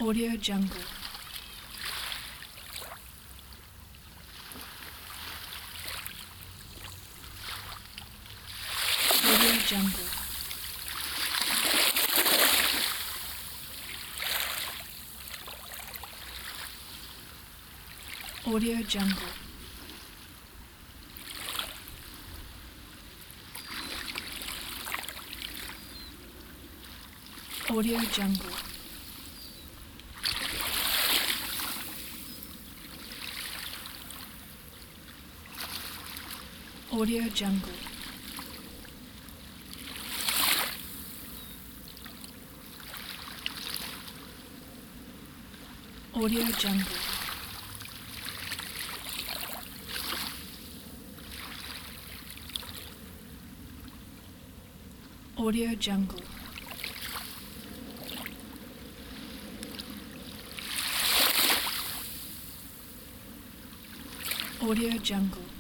Audio Jungle. Audio Jungle. Audio Jungle. Audio Jungle. Audio Jungle. Audio Jungle. Audio Jungle. Audio Jungle.